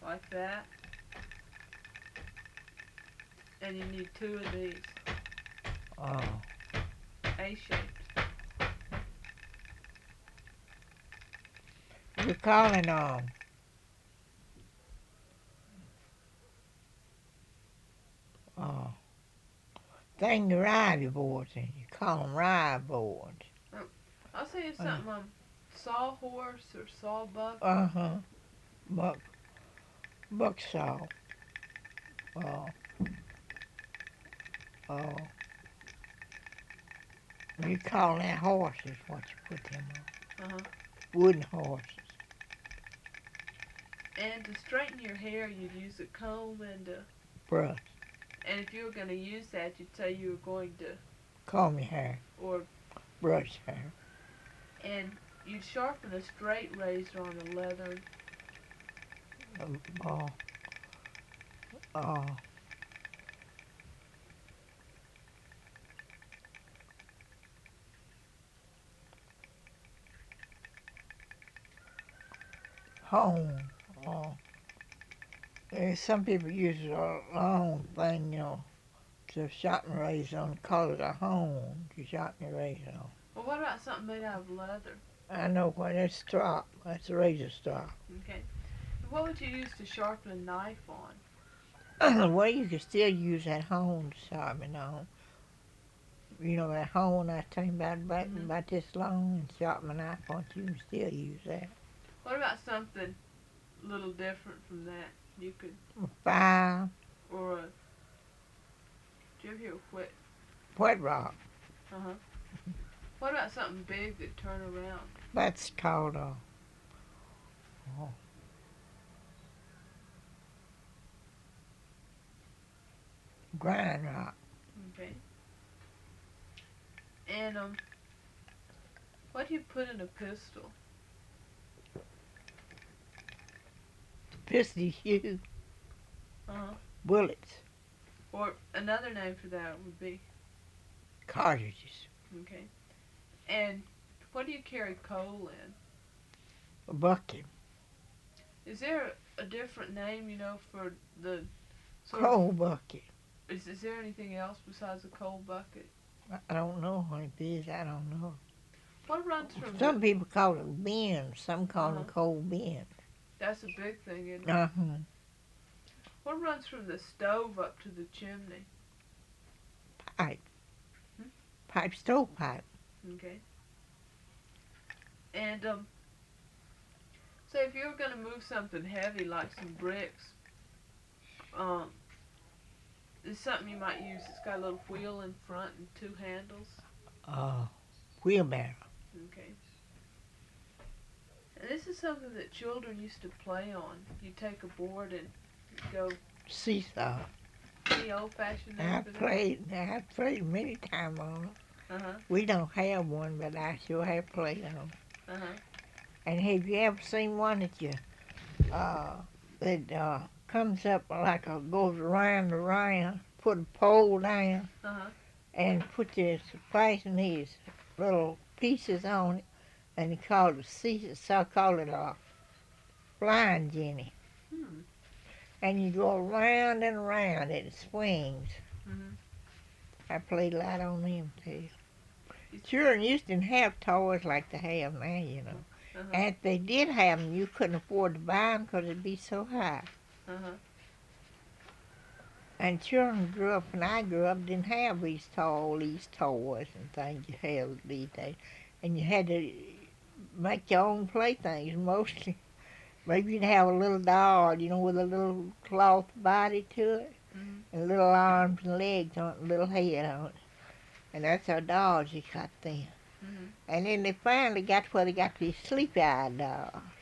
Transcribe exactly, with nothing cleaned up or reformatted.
like that. And you need two of these, Oh. A-shaped. You're calling on. Oh. Thing the ride boards in. You call them ride boards. Oh, I'll say you something, um, sawhorse or sawbuck. Uh-huh. Buck. Buck saw. Oh. Oh. You call that horses, what you put them on. Uh-huh. Wooden horses. And to straighten your hair, you'd use a comb and a... Brush. And if you were going to use that, you'd say you were going to... Comb your hair. Or... Brush hair. And you'd sharpen a straight razor on a leather... Um, oh. Oh. Home. Oh. There's some people use a long thing, you know, to sharpen razor on, call it a hone to sharpen your razor on. Well, what about something made out of leather? I know what, that's strop. That's a razor strop. Okay. What would you use to sharpen a knife on? Well, you can still use that hone to sharpen on. You know that hone I was talking about, about, Mhm. about this long and sharpen a knife on, you can still use that. What about something a little different from that? You could... A file, Or a... Did you ever hear of whet? wet rock, Uh-huh. What about something big that turn around? that's called a, oh, grind rock. Okay. And, um... what do you put in a pistol? Pistol shoe, Uh-huh. bullets, Or another name for that would be... cartridges, Okay. And what do you carry coal in? a bucket, Is there a different name, you know, for the... Sort of, coal bucket. is, is there anything else besides a coal bucket? I don't know what it is, I don't know. What runs from... Some the, people call it bins, some call Uh-huh. it coal bin. That's a big thing, isn't it? Uh-huh. What runs from the stove up to the chimney? Pipe. Hmm? Pipe, stovepipe. Okay. And, um, say if you were going to move something heavy like some bricks, um, it's something you might use. It's got a little wheel in front and two handles. Uh, wheelbarrow. Okay. And this is something that children used to play on. You take a board and go Seesaw. the old-fashioned I name for that. played, I played many times on it. Uh-huh, We don't have one, but I sure have played on it. uh-huh. And have you ever seen one that you, uh, that uh, comes up like a, goes around and around, put a pole down, Uh-huh. and put this, fasten these little pieces on it, and they call it a seesaw, call it a flying jenny. Hmm. And you go around and around it, it swings. Mm-hmm. I played a lot on them too. Children used to have toys like they have now, you know. Uh-huh. And if they did have them, you couldn't afford to buy them because it'd be so high. Uh-huh. And children grew up, when I grew up, didn't have these all these toys and things you have these days. And you had to make your own playthings mostly. Maybe you'd have a little doll, you know, with a little cloth body to it, Mm-hmm. and little arms and legs on it, and little head on it. And that's how dolls you got then. Mm-hmm. And then they finally got where they got these sleepy-eyed dolls.